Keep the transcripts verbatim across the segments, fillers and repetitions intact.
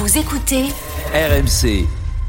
Vous écoutez R M C.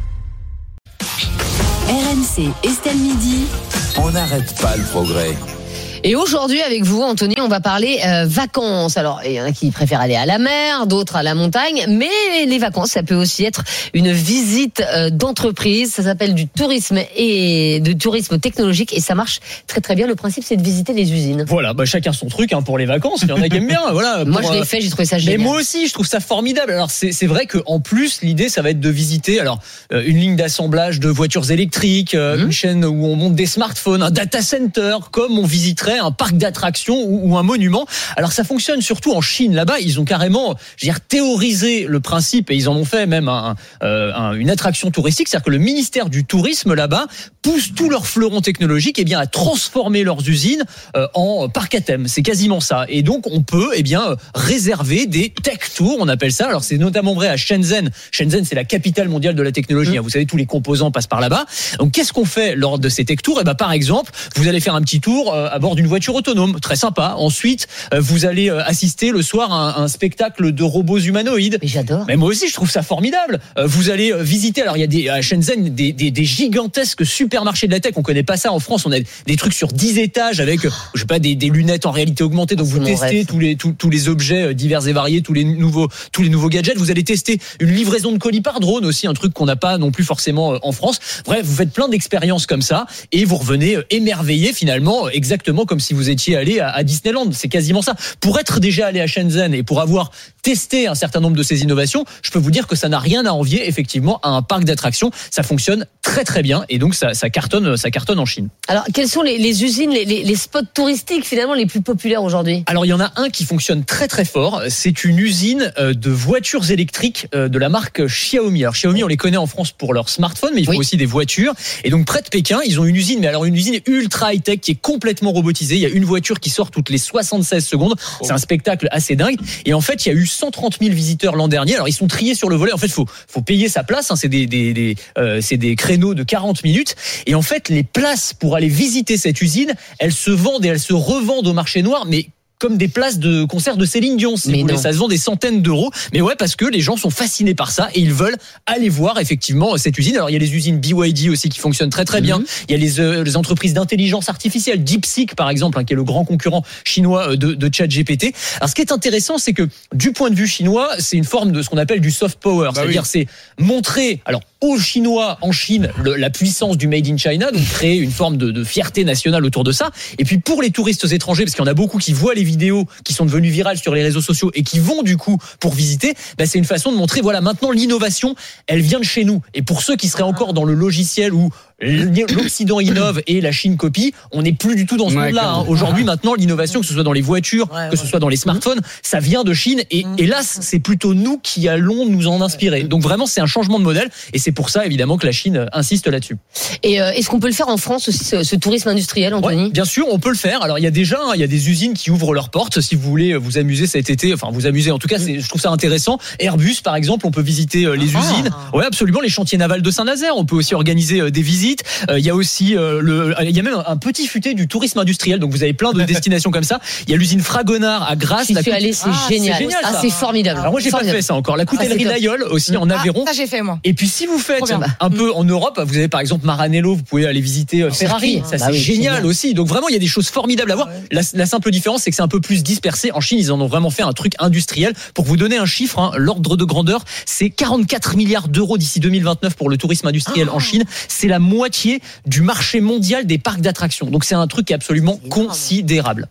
R M C, Estelle Midi. On n'arrête pas le progrès. Et aujourd'hui, avec vous, Anthony, on va parler euh, vacances. Alors, il y en a qui préfèrent aller à la mer, d'autres à la montagne. Mais les vacances, ça peut aussi être une visite euh, d'entreprise. Ça s'appelle du tourisme et de tourisme technologique. Et ça marche très très bien. Le principe, c'est de visiter les usines. Voilà, bah chacun son truc hein, pour les vacances. Il y en a qui aiment bien. Voilà, moi, pour, je l'ai fait, j'ai trouvé ça génial. Mais moi aussi, je trouve ça formidable. Alors, c'est, c'est vrai qu'en plus, l'idée, ça va être de visiter alors euh, une ligne d'assemblage de voitures électriques, euh, mmh. une chaîne où on monte des smartphones, un data center, comme on visiterait un parc d'attractions ou, ou un monument. Alors ça fonctionne surtout en Chine. Là-bas, ils ont carrément, je veux dire, théorisé le principe et ils en ont fait même un, euh, un, une attraction touristique. C'est-à-dire que le ministère du tourisme là-bas pousse tous leurs fleurons technologiques eh bien à transformer leurs usines euh, en parc à thème. C'est quasiment ça. Et donc on peut eh bien réserver des tech tours, on appelle ça. Alors c'est notamment vrai à Shenzhen. Shenzhen, c'est la capitale mondiale de la technologie. Mmh. Vous savez, tous les composants passent par là-bas. Donc qu'est-ce qu'on fait lors de ces tech tours ? Eh ben par exemple, vous allez faire un petit tour euh, à bord d'une voiture autonome, très sympa. Ensuite, euh, vous allez euh, assister le soir à un, un spectacle de robots humanoïdes. Mais j'adore. Mais moi aussi, je trouve ça formidable. Euh, vous allez euh, visiter. Alors il y a des à Shenzhen des, des, des gigantesques supermarchés de la tech. On connaît pas ça en France. On a des trucs sur dix étages avec, euh, je sais pas, des, des lunettes en réalité augmentée. Donc c'est vous testez rêve. tous les tous, tous les objets divers et variés, tous les nouveaux tous les nouveaux gadgets. Vous allez tester une livraison de colis par drone aussi, un truc qu'on n'a pas non plus forcément en France. Bref, vous faites plein d'expériences comme ça et vous revenez émerveillé finalement, exactement comme si vous étiez allé à, à Disneyland. C'est quasiment ça. Pour être déjà allé à Shenzhen et pour avoir testé un certain nombre de ces innovations, je peux vous dire que ça n'a rien à envier effectivement à un parc d'attractions. Ça fonctionne très très bien et donc ça, ça cartonne, ça cartonne en Chine. Alors, quelles sont les, les usines, les, les, les spots touristiques finalement les plus populaires aujourd'hui ? Alors, il y en a un qui fonctionne très très fort. C'est une usine de voitures électriques de la marque Xiaomi. Alors, Xiaomi, on les connaît en France pour leurs smartphones, mais ils font oui. aussi des voitures. Et donc, près de Pékin, ils ont une usine, mais alors une usine ultra high-tech qui est complètement robotisée. Il y a une voiture qui sort toutes les soixante-seize secondes. C'est un spectacle assez dingue. Et en fait, il y a eu cent trente mille visiteurs l'an dernier. Alors, ils sont triés sur le volet. En fait, faut faut payer sa place. Hein. C'est des des, des euh, c'est des créneaux de quarante minutes. Et en fait, les places pour aller visiter cette usine, elles se vendent et elles se revendent au marché noir, mais comme des places de concert de Céline Dion, si vous voulez. Ça se vend des centaines d'euros. Mais ouais, parce que les gens sont fascinés par ça et ils veulent aller voir effectivement cette usine. Alors il y a les usines B Y D aussi qui fonctionnent très très bien. Mm-hmm. Il y a les, euh, les entreprises d'intelligence artificielle, DeepSeek par exemple, hein, qui est le grand concurrent chinois de, de ChatGPT. Alors ce qui est intéressant, c'est que du point de vue chinois, c'est une forme de ce qu'on appelle du soft power. Bah C'est-à-dire oui. c'est montrer alors aux Chinois en Chine le, la puissance du Made in China, donc créer une forme de, de fierté nationale autour de ça. Et puis pour les touristes étrangers, parce qu'il y en a beaucoup qui voient les vidéos qui sont devenues virales sur les réseaux sociaux et qui vont du coup pour visiter, bah c'est une façon de montrer voilà maintenant l'innovation, elle vient de chez nous. Et pour ceux qui seraient encore dans le logiciel où l'Occident innove et la Chine copie, on n'est plus du tout dans ce ouais, monde-là. Hein. Aujourd'hui, maintenant, l'innovation, que ce soit dans les voitures, ouais, que ce soit dans les smartphones, ça vient de Chine. Et mmh. hélas, c'est plutôt nous qui allons nous en inspirer. Donc vraiment, c'est un changement de modèle. Et c'est pour ça, évidemment, que la Chine insiste là-dessus. Et euh, est-ce qu'on peut le faire en France aussi, ce, ce tourisme industriel, Anthony ? Ouais, bien sûr, on peut le faire. Alors, il y a déjà, hein, il y a des usines qui ouvrent leurs portes. Si vous voulez vous amuser cet été, enfin, vous amuser, en tout cas, c'est, je trouve ça intéressant. Airbus, par exemple, on peut visiter euh, les ah. usines. Ouais, absolument. Les chantiers navals de Saint-Nazaire. On peut aussi organiser euh, des visites. Euh, il y a aussi aussi euh, le, il y a même un petit futé du tourisme industriel. Donc vous avez plein de destinations comme ça. Il y a l'usine Fragonard à Grasse. J'y suis allé, c'est ah, génial. C'est génial ah, c'est formidable. Alors moi j'ai formidable. pas fait ça encore. La coutellerie ah, d'Aïol aussi en Aveyron. Ah, ça j'ai fait moi. Et puis si vous faites un peu en Europe, vous avez par exemple Maranello, vous pouvez aller visiter Ferrari. Ça c'est bah oui, génial, génial aussi. Donc vraiment il y a des choses formidables à voir. Ouais. La, la simple différence c'est que c'est un peu plus dispersé. En Chine ils en ont vraiment fait un truc industriel. Pour vous donner un chiffre, hein, l'ordre de grandeur, c'est quarante-quatre milliards d'euros d'ici deux mille vingt-neuf pour le tourisme industriel ah. en Chine. C'est la moitié du marché mondial des parcs d'attractions. Donc c'est un truc qui est absolument considérable.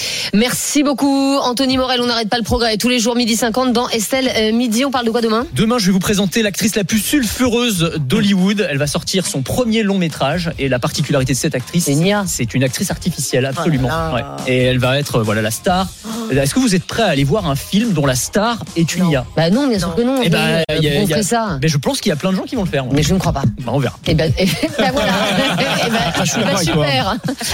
Merci beaucoup Anthony Morel, on n'arrête pas le progrès tous les jours midi cinquante dans Estelle euh, Midi. On parle de quoi demain ? Demain je vais vous présenter l'actrice la plus sulfureuse d'Hollywood. Elle va sortir son premier long métrage et la particularité de cette actrice, c'est, c'est une actrice artificielle absolument. Oh ouais. Et elle va être euh, voilà la star. Est-ce que vous êtes prêts à aller voir un film dont la star est une non. I A ? Bah non, bien sûr que non. Et bah, euh, y a, y a, ça. Mais je pense qu'il y a plein de gens qui vont le faire. Mais je ne crois pas. Bah, on verra. Et ben bah, voilà. Et ben, bah, bah, super.